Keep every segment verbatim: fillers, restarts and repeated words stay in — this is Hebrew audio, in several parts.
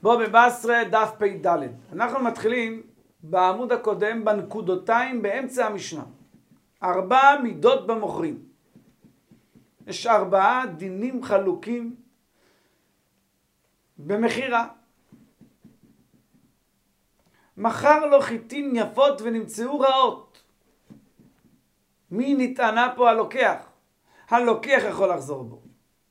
בוא בבשרה דף פ"ד. אנחנו מתחילים בעמוד הקודם בנקודותיים באמצע המשנה. ארבע מידות במוכרים. יש ארבעה דינים חלוקים במחירה. מכר לו חיטין יפות ונמצאו רעות. מי נטענה פה? הלוקח. הלוקח יכול לחזור בו.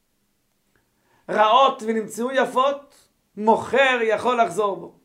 רעות ונמצאו יפות, מוכר יכול לחזור בו.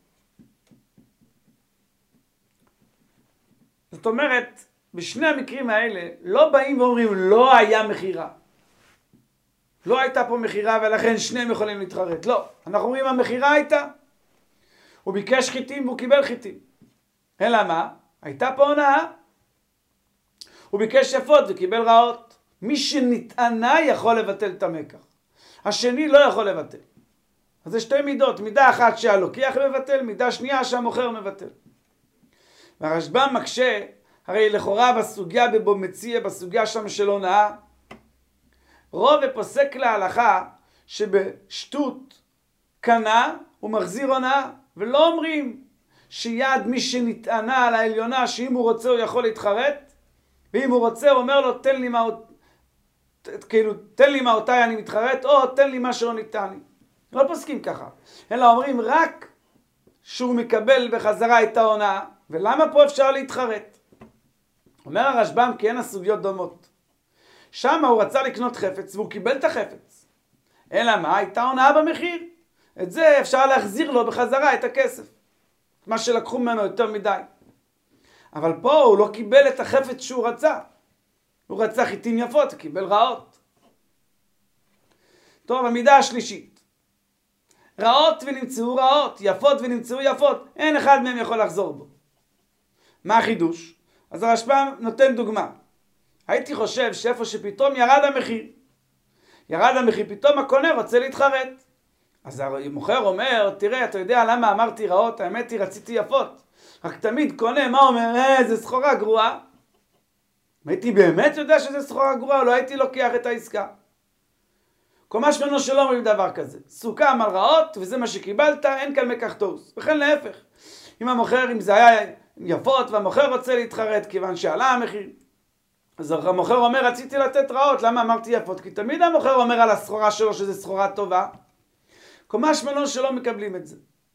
זאת אומרת, בשני המקרים האלה לא באים ואומרים לא היה מחירה. לא הייתה פה מחירה ולכן שניהם יכולים להתחרט. לא, אנחנו אומרים המחירה הייתה. הוא ביקש חיטים והוא קיבל חיטים. אלא מה? הייתה פה הונאה. הוא ביקש יפות וקיבל רעות. מי שנטענה יכול לבטל את המקח. השני לא יכול לבטל. אז זה שתי מידות. מידה אחת שהלוקח מבטל, מידה שנייה שהמוכר מבטל. והרשב"ם מקשה, הרי לכאורה בסוגיה בבו מציע, בסוגיה שם של הונאה, רוב ופוסק להלכה שבשטות קנה הוא מחזיר הונאה, ולא אומרים שיד מי שנטענה על העליונה שאם הוא רוצה הוא יכול להתחרט, ואם הוא רוצה הוא אומר לו תן לי מה, כאילו תן לי מה אותי אני מתחרט, או תן לי מה שלא ניתן לי. לא פוסקים ככה, אלא אומרים רק שהוא מקבל בחזרה את ההונאה. ולמה פה אפשר להתחרט? אומר הרשב"ם כי אין הסוגיות דומות. שם הוא רצה לקנות חפץ והוא קיבל את החפץ. אלא מה? הייתה הונאה במחיר. את זה אפשר להחזיר לו בחזרה את הכסף. מה שלקחו ממנו יותר מדי. אבל פה הוא לא קיבל את החפץ שהוא רצה. הוא רצה חיטים יפות, הוא קיבל רעות. טוב, המידה השלישית. רעות ונמצאו רעות, יפות ונמצאו יפות. אין אחד מהם יכול לחזור בו. מה החידוש? אז הרשב"ם נותן דוגמה. הייתי חושב שאיפה שפתאום ירד המחיר, ירד המחיר, פתאום הקונה רוצה להתחרט. אז המוכר אומר, תראה, אתה יודע למה אמרתי רעות? האמת היא, רציתי יפות. רק תמיד קונה, מה אומר? אה, זה סחורה גרועה. הייתי באמת יודע שזה סחורה גרועה, לא הייתי לוקח את העסקה. קומה שמנו שלא אומרים דבר כזה. סוכם על רעות, וזה מה שקיבלת, אין כאן מקח תוס. וכן להפך. אם המוכר, אם זה היה יפות, והמוכר רוצה להתחרט, כיוון שעלה המחיר. אז המוכר אומר, רציתי לתת רעות, למה אמרתי יפות? כי תמיד המוכר אומר על הסחורה שלו שזה סחורה טובה. קומה שמנו שלא מקבלים את זה.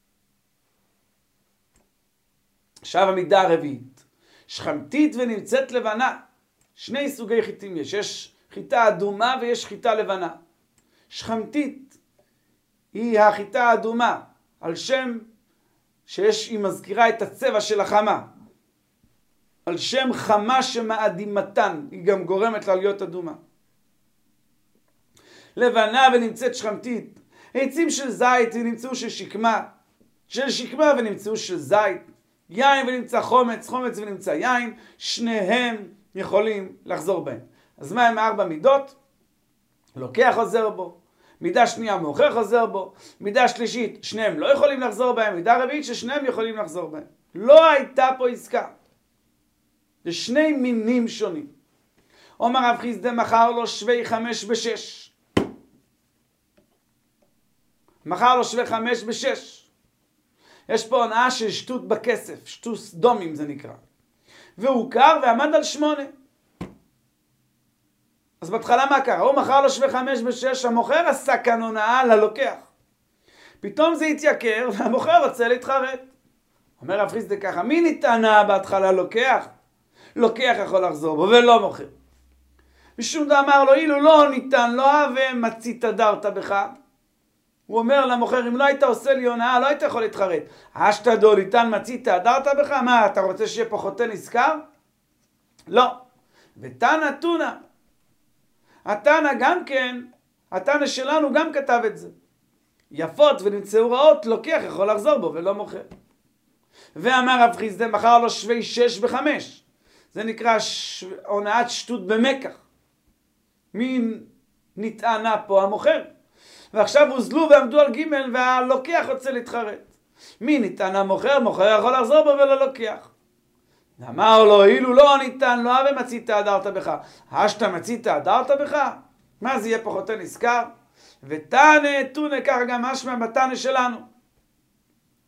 עכשיו המידה הרביעית. שכמתית ונמצאת לבנה. שני סוגי חיטים יש. יש חיטה אדומה ויש חיטה לבנה. שכמתית היא החיטה האדומה, על שם שיש, היא מזכירה את הצבע של החמה. על שם חמה שמאדימתן, היא גם גורמת לה להיות אדומה. לבנה ונמצאת שכמתית. עצים של זית ונמצאו של שקמה, של שקמה ונמצאו של זית. יין ונמצא חומץ, חומץ ונמצא יין, שניהם יכולים לחזור בהם. אז מה הם ארבע מידות? לוקח חוזר בו. מידה שנייה מוכר חוזר בו. מידה שלישית שניהם לא יכולים לחזור בהם. מידה רביעית ששניהם יכולים לחזור בהם. לא הייתה פה עסקה. זה שני מינים שונים. אומר רב חיסדא מכר לו שווי חמש בשש. מכר לו שווי חמש בשש. יש פה הונאה של שטות בכסף. שטות דומים זה נקרא. והוא קר ועמד על שמונה. אז בהתחלה מה קרה? הוא מכר לו שווה חמש בשש, המוכר עשה כאן הונאה ללוקח. פתאום זה התייקר והמוכר רוצה להתחרט. אומר רב חיסדא ככה, מי נטענה בהתחלה לוקח? לוקח יכול לחזור בו ולא מוכר. משום דאמר לו, אילו לא ניתן, לא הווה מצית הדרת בך. הוא אומר למוכר, אם לא היית עושה לי הונאה, לא היית יכול להתחרט. אשתדו ניתן מצית הדרת בך? מה, אתה רוצה שיהיה פה חוטא נזכר? לא. ותנא תונא. התנא גם כן, התנא שלנו גם כתב את זה. יפות ונמצאו רעות, לוקח יכול לחזור בו ולא מוכר. ואמר רב חיסדא מכר לו שווי שש בחמש. זה נקרא ש... הונאת שטות במקח. מי נטענה פה? המוכר. ועכשיו הוזלו ועמדו על ג' והלוקח רוצה להתחרט. מי נטענה מוכר? מוכר יכול לחזור בו ולא לוקח. אמר לו, אילו לא ניתן, לא הווה מצית הדרת בך. השתא מצית הדרת בך? מה זה יהיה פחותה נזכר? ותנא תונא, ככה גם משמע בתנא שלנו.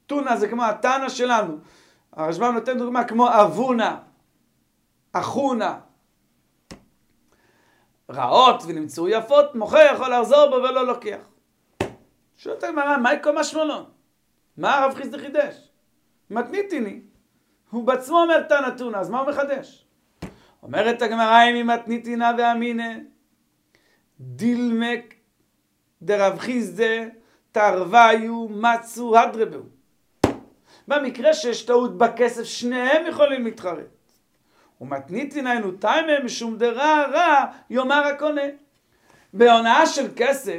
טונה זה כמו התנא שלנו. הרשב"ם נותן דוגמה כמו אבונה, אחונה. רעות ונמצאו יפות, מוכר יכול לחזור בו ולא לוקח. שואלת הגמרא, מה יקום משמעו? מה הרב חיסדא חידש? מתניתיני. הוא בעצמו אומר תנא טונה, אז מה הוא מחדש? אומרת הגמרא, אם היא מתניתינה ואמינה, דילמק דרב חיסדא תרוויו מצו הדרבו. במקרה שיש טעות בכסף, שניהם יכולים להתחרט. ומתניתינה אינו תימא משום דרע רע יאמר הקונה. בהונאה של כסף,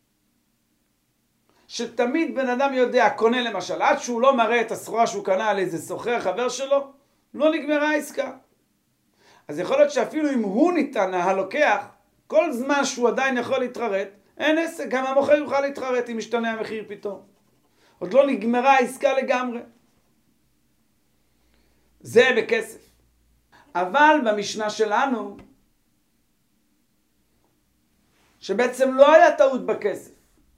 שתמיד בן אדם יודע, קונה למשל, עד שהוא לא מראה את הסחורה שהוא קנה על איזה סוחר חבר שלו, לא נגמרה העסקה. אז יכול להיות שאפילו אם הוא ניתן, הלוקח, כל זמן שהוא עדיין יכול להתחרט, אין עסק, גם המוכר יוכל להתחרט אם משתנה המחיר פתאום. עוד לא נגמרה העסקה לגמרי. זה בכסף. אבל במשנה שלנו, שבעצם לא היה טעות בכסף.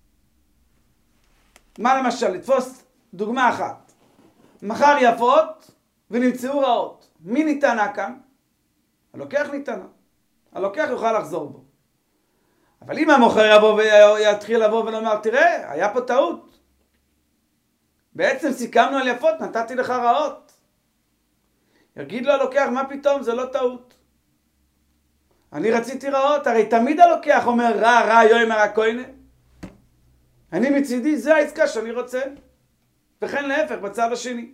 מה למשל? לתפוס דוגמה אחת. מחר יפות ונמצאו רעות. מי ניתנה כאן? הלוקח ניתנה. הלוקח יוכל לחזור בו. אבל אם המוכר יבוא ויתחיל לבוא ולומר, תראה, היה פה טעות. בעצם סיכמנו על יפות, נתתי לך רעות. יגיד לו הלוקח, מה פתאום? זה לא טעות. אני רציתי רעות, הרי תמיד הלוקח אומר רע, רע, יאמר הקונה. אני מצידי, זה העסקה שאני רוצה. וכן להפך, בצד השני.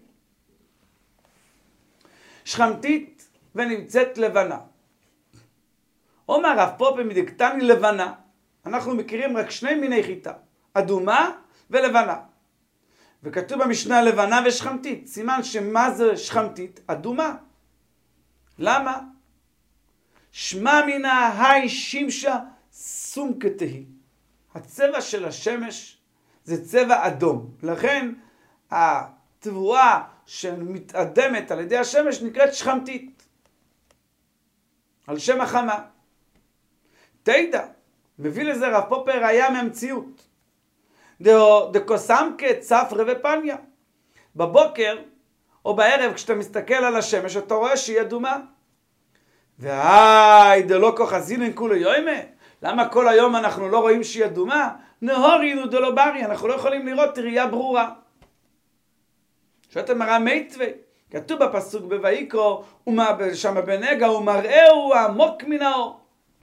שכמתית ונמצאת לבנה. אומר רב פופא מדקתני לבנה. אנחנו מכירים רק שני מיני חיטה. אדומה ולבנה. וכתוב במשנה לבנה ושכמתית. סימן שמה זה שכמתית? אדומה. למה? שמע מינה היי שימשה סומקתהי. הצבע של השמש זה צבע אדום. לכן התבואה שמתאדמת על ידי השמש נקראת שכמתית. על שם החמה. תדע, מביא לזה רב פופא ראיה מהמציאות. דקוסמקה צפרא ופניה. בבוקר או בערב כשאתה מסתכל על השמש אתה רואה שהיא אדומה. והי דלא כוחזינן כולו יוימה. למה כל היום אנחנו לא רואים שהיא אדומה? נהורינו דלא ברי, אנחנו לא יכולים לראות ראייה ברורה. שואלת הגמרא מיתווה, כתוב בפסוק בויקרא, שם בנגע, ומראהו עמוק מן האור.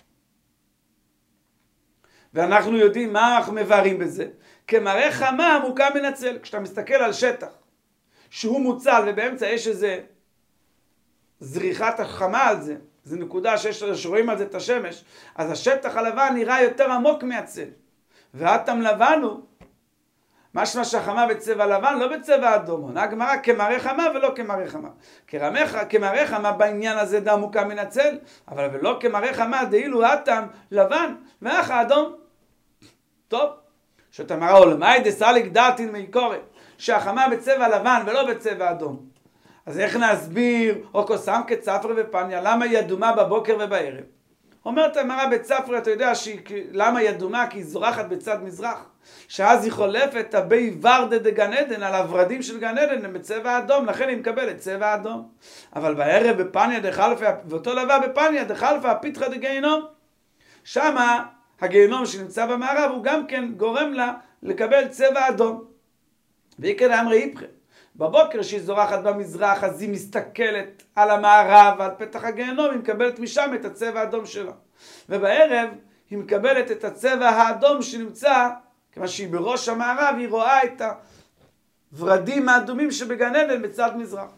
ואנחנו יודעים מה אנחנו מבארים בזה. כמראה חמה עמוקה מן הצל. כשאתה מסתכל על שטח שהוא מוצל ובאמצע יש איזה זריחת החמה על זה, זו נקודה שיש, שרואים על זה את השמש, אז השטח הלבן נראה יותר עמוק מהצל. והאטם לבן הוא, משמע שהחמה בצבע לבן, לא בצבע אדום. עונה הגמרא כמראה חמה ולא כמראה חמה. כמראה חמה בעניין הזה דה עמוקה מן הצל, אבל ולא כמראה חמה דאילו האטם לבן ואח האדום. טוב, שאת אמרה עולמי דסליק דעתין מעיקורת, שהחמה בצבע לבן ולא בצבע אדום. אז איך נסביר, או קוסם כצפרא ופניה, למה היא אדומה בבוקר ובערב? אומרת הגמרא בצפרא, אתה יודע שהיא, למה היא אדומה? כי היא זורחת בצד מזרח. שאז היא חולפת הבי ורדה דגן עדן, על הורדים של גן עדן, הם בצבע אדום, לכן היא מקבלת צבע אדום. אבל בערב בפניה דחלפה, ואותו דבר בפניה דחלפה, הפיתחה דגיהינום. שמה הגיהינום שנמצא במערב, הוא גם כן גורם לה לקבל צבע אדום. והיא כדי אמרי היפכה. בבוקר שהיא זורחת במזרח, אז היא מסתכלת על המערב, על פתח הגיהנום, היא מקבלת משם את הצבע האדום שלה. ובערב היא מקבלת את הצבע האדום שנמצא, כמה שהיא בראש המערב, היא רואה את הורדים האדומים שבגן עדן בצד מזרח.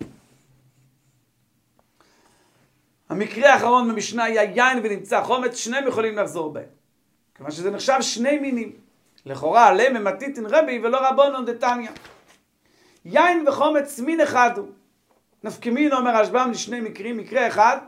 המקרה האחרון במשנה היה יין ונמצא חומץ, שניהם יכולים לחזור בהם. כמה שזה נחשב שני מינים. לכאורה עליהם ממתיתין רבי ולא רבונון דתניא. יין וחומץ מין אחד הוא. נפקמין אומר הרשב"ם לשני מקרים. מקרה אחד,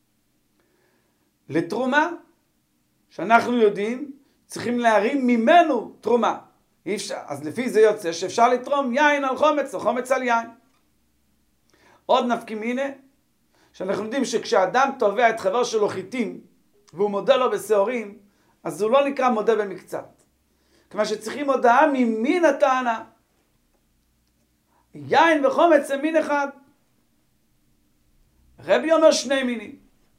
לתרומה, שאנחנו יודעים, צריכים להרים ממנו תרומה. אי אפשר, אז לפי זה יוצא שאפשר לתרום יין על חומץ או חומץ על יין. עוד נפקמינה, שאנחנו יודעים שכשאדם תובע את חבר שלו חיטים, והוא מודה לו בשעורים, אז הוא לא נקרא מודה במקצת. כמה שצריכים הודעה ממין הטענה. יין וחומץ זה מין אחד. רבי אומר שני מינים.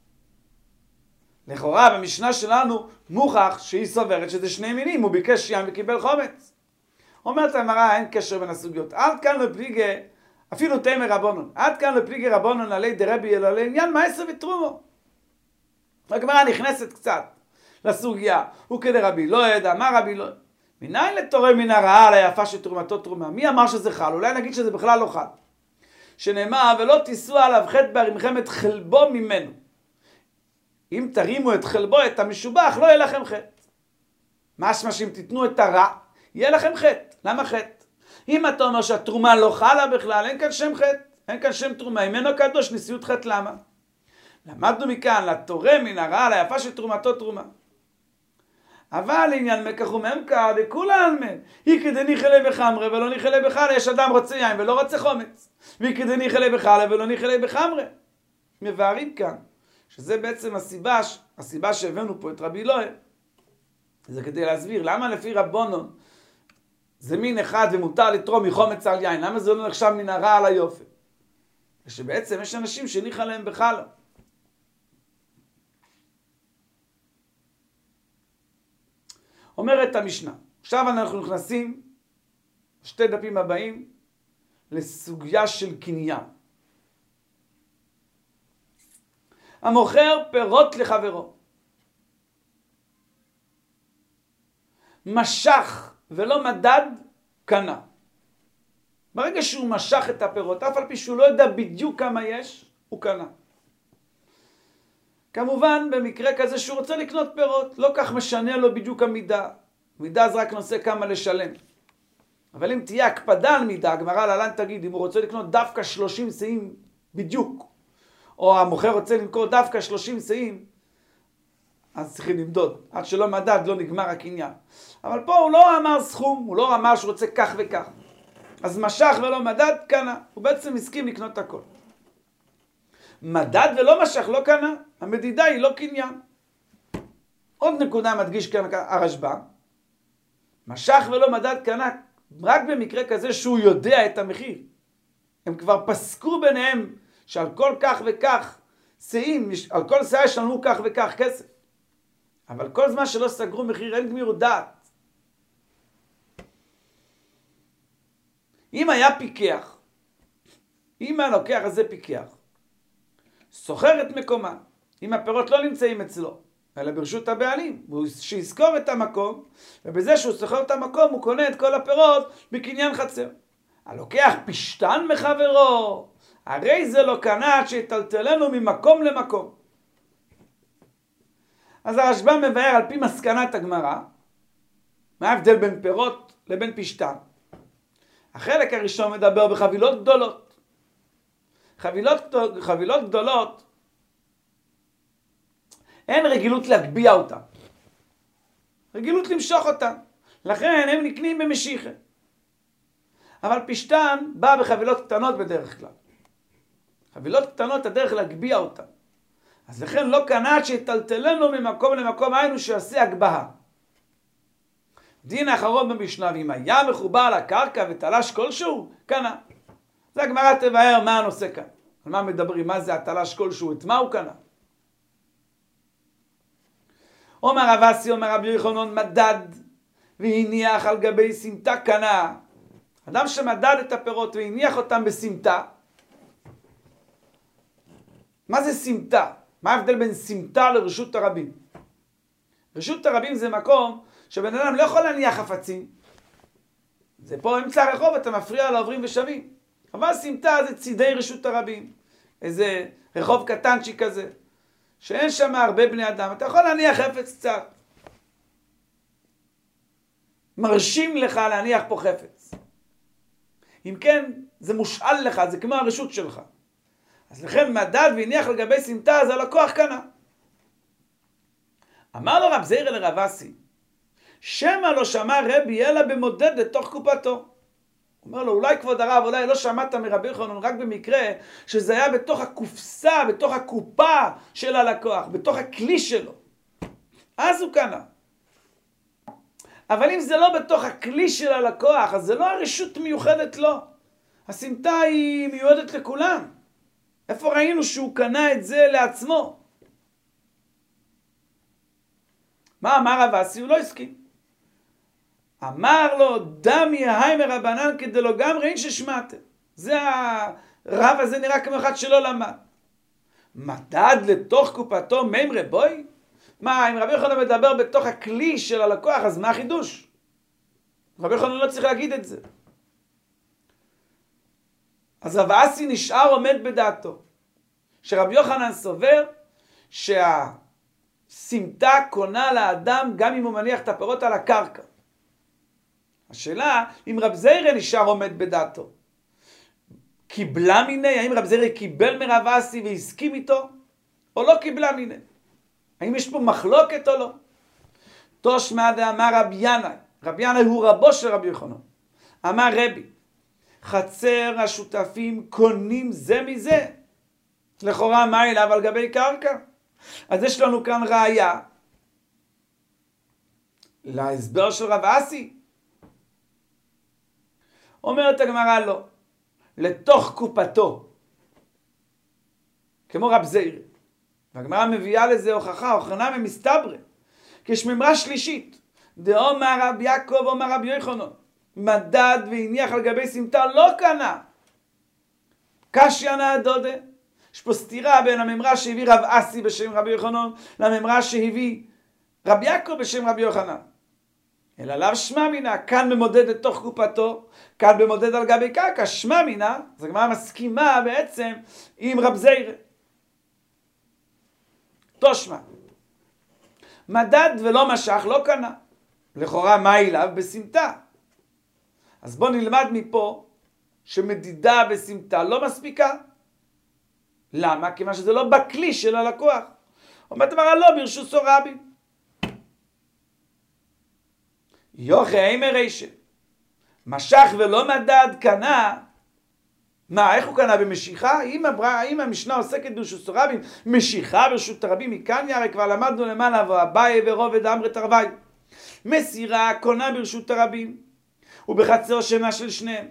לכאורה במשנה שלנו מוכח שהיא סוברת שזה שני מינים, הוא ביקש יין וקיבל חומץ. אומרת המראה, אין קשר בין הסוגיות. עד כאן לפליגי, אפילו תימא רבונון, עד כאן לפליגי רבונון עלי דרבי אלא לעניין מעשר ותרומו. הגמרא נכנסת קצת לסוגיה, הוא כדרבי לא ידע, מה רבי לא ידע? מניין לתורם מן הרעה על היפה שתרומתו תרומה? מי אמר שזה חל? אולי נגיד שזה בכלל לא חל. שנאמר, ולא תישאו עליו חטא בערימכם את חלבו ממנו. אם תרימו את חלבו, את המשובח, לא יהיה לכם חטא. משמע שאם תיתנו את הרע, יהיה לכם חטא. למה חטא? אם אתה אומר שהתרומה לא חלה בכלל, אין כאן שם חטא, אין כאן שם תרומה. אם אינו קדוש, נשיאות חטא למה? למדנו מכאן, לתורם מן הרעה על היפה שתרומתו תרומה. אבל לעניין מקח וממכר, בכולן מן. היא כדי ניחלה בחמרה ולא ניחלה בחלה. יש אדם רוצה יין ולא רוצה חומץ. והיא כדי ניחלה בחלה ולא ניחלה בחמרה. מבארים כאן, שזה בעצם הסיבה, הסיבה שהבאנו פה את רבי אלוהי. זה כדי להסביר, למה לפי רבונון זה מין אחד ומותר לתרום מחומץ על יין? למה זה לא נחשב מן הרע על היופי? ושבעצם יש אנשים שניחה להם בחלה. אומרת המשנה, עכשיו אנחנו נכנסים, שתי דפים הבאים, לסוגיה של קניין. המוכר פירות לחברו, משך ולא מדד, קנה. ברגע שהוא משך את הפירות, אף על פי שהוא לא יודע בדיוק כמה יש, הוא קנה. כמובן, במקרה כזה שהוא רוצה לקנות פירות, לא כך משנה לו בדיוק המידה. מידה זה רק נושא כמה לשלם. אבל אם תהיה הקפדה על מידה, הגמרא להלן תגיד, אם הוא רוצה לקנות דווקא שלושים שאים בדיוק, או המוכר רוצה למכור דווקא שלושים שאים, אז צריכים למדוד. עד שלא מדד, לא נגמר הקניין. אבל פה הוא לא אמר סכום, הוא לא אמר שהוא רוצה כך וכך. אז משך ולא מדד, קנה. הוא בעצם הסכים לקנות הכל. מדד ולא משך, לא קנה. המדידה היא לא קניין. עוד נקודה מדגיש כאן הרשב"א. משך ולא מדד, קנה, רק במקרה כזה שהוא יודע את המחיר. הם כבר פסקו ביניהם שעל כל כך וכך שאים, על כל שאה ישלמו כך וכך כסף. אבל כל זמן שלא סגרו מחיר, אין גמירות דעת. אם היה פיקח, אם הלוקח הזה פיקח, סוחר את מקומה, אם הפירות לא נמצאים אצלו, אלא ברשות הבעלים, הוא שיזכור את המקום, ובזה שהוא סוחר את המקום, הוא קונה את כל הפירות בקניין חצר. הלוקח פשטן מחברו, הרי זה לא קנה עד שיטלטלנו ממקום למקום. אז הרשב"א מבאר על פי מסקנת הגמרא, מה ההבדל בין פירות לבין פשטן? החלק הראשון מדבר בחבילות גדולות. חבילות, חבילות גדולות, אין רגילות להגביע אותם. רגילות למשוך אותם. לכן הם נקנים במשיכה. אבל פשטן בא בחבילות קטנות בדרך כלל. חבילות קטנות הדרך להגביע אותם. אז לכן לא קנה שיטלטלנו ממקום למקום, היינו שיעשה הגבהה. דין האחרון במשנה, אם היה מחובר לקרקע ותלש כלשהו, קנה. זה הגמרא תבאר מה הנושא כאן. על מה מדברים, מה זה התלש כלשהו, את מה הוא קנה. אומר רב אסי, אומר רבי יוחנן, מדד והניח על גבי סמטה קנה. אדם שמדד את הפירות והניח אותם בסמטה. מה זה סמטה? מה ההבדל בין סמטה לרשות הרבים? רשות הרבים זה מקום שבן אדם לא יכול להניח חפצים. זה פה אמצע הרחוב, אתה מפריע לעוברים ושבים. אבל סמטה זה צידי רשות הרבים. איזה רחוב קטנצ'י כזה, שאין שם הרבה בני אדם. אתה יכול להניח חפץ קצת. מרשים לך להניח פה חפץ. אם כן, זה מושאל לך, זה כמו הרשות שלך. אז לכן מדד והניח לגבי סמטה, אז הלקוח קנה. אמר לו רב זירא לרב אסי, שמא לא שמע רבי אלא במודד לתוך קופתו. הוא אומר לו, אולי כבוד הרב, אולי לא שמעת מרבי יוחנן רק במקרה שזה היה בתוך הקופסה, בתוך הקופה של הלקוח, בתוך הכלי שלו. אז הוא קנה. אבל אם זה לא בתוך הכלי של הלקוח, אז זה לא הרשות מיוחדת לו. הסמטה היא מיועדת לכולם. איפה ראינו שהוא קנה את זה לעצמו? מה אמר רב אסי? הוא לא הסכים. אמר לו, דמי היי מרבנן כדי לא גם ראין ששמעתם. זה הרב הזה נראה כמו אחד שלא למד. מדד לתוך קופתו מימרה בוי? מה, אם רבי יוחנן מדבר בתוך הכלי של הלקוח, אז מה החידוש? רבי יוחנן לא צריך להגיד את זה. אז רב אסי נשאר עומד בדעתו, שרבי יוחנן סובר שהסמטה קונה לאדם גם אם הוא מניח את הפירות על הקרקע. השאלה, אם רב זיירה נשאר עומד בדעתו, קיבלה מיני, האם רב זיירה קיבל מרב אסי והסכים איתו, או לא קיבלה מיני? האם יש פה מחלוקת או לא? תושמע דאמר רבי ינאי, רבי ינאי הוא רבו של רבי יוחנן, אמר רבי, חצר השותפים קונים זה מזה, לכאורה מה אליו על גבי קרקע? אז יש לנו כאן ראיה להסבר של רב אסי. אומרת הגמרא לא, לתוך קופתו, כמו רב זיירה. והגמרא מביאה לזה הוכחה, הוכחה ממסתברא, כי יש ממרה שלישית, דאמר רב יעקב אומר רבי יוחנן, מדד והניח על גבי סמטה לא קנה. קשיא נא דודה. יש פה סתירה בין הממרה שהביא רב אסי בשם רבי יוחנן, לממרה שהביא רב יעקב בשם רבי יוחנן. אלא לאו שמע מינה, כאן במודד לתוך קופתו, כאן במודד על גבי קרקע, שמע מינה, אז הגמרא מסכימה בעצם עם רב זיירה. תושמע, מדד ולא משך לא קנה. לכאורה מה אליו? בסמטה. אז בוא נלמד מפה שמדידה בסמטה לא מספיקה. למה? כיוון שזה לא בכלי של הלקוח. אומרת אמרה לא, ברשות רבים. יוכי אימר אישה, משך ולא מדד קנה. מה, איך הוא קנה במשיכה? אם, הברא, אם המשנה עוסקת ברשות רבים, משיכה ברשות הרבים, מכאן ירא כבר למדנו למעלה, ואביי ורובד אמרי תרווי. מסירה קונה ברשות הרבים, ובחצר שינה של שניהם.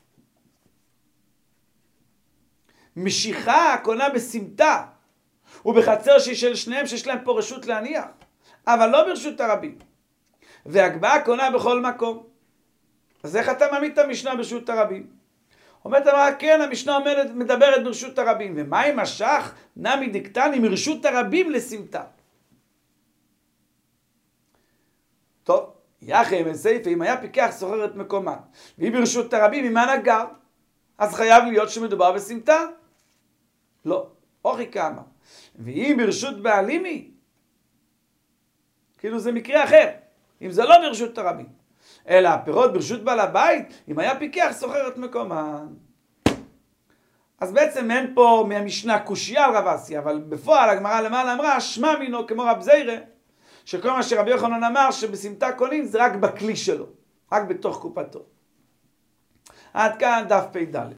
משיכה קונה בסמטה, ובחצר של שניהם שיש להם פה רשות להניח, אבל לא ברשות הרבים. והגבהה קונה בכל מקום. אז איך אתה מעמיד את המשנה ברשות הרבים? אומרת אמרה, כן, המשנה אומרת, מדברת ברשות הרבים. ומה אם משך? נמי דקטני מרשות הרבים לסמטה. טוב, יחי מסייפה, אם היה פיקח סוחר את מקומה, והיא ברשות הרבים, אם מה נגר, אז חייב להיות שמדובר בסמטה? לא, אוכי כמה. ואם ברשות בעלים היא, כאילו זה מקרה אחר, אם זה לא ברשות הרבים, אלא הפירות ברשות בעל הבית, אם היה פיקח סוחר את מקומה. אז בעצם אין פה מהמשנה קושיה על רב אסי, אבל בפועל הגמרא למעלה אמרה, שמע מינו כמו רב זיירה, שכל מה שרבי יוחנן אמר שבסמטה קונים זה רק בכלי שלו, רק בתוך קופתו. עד כאן דף פ"ד.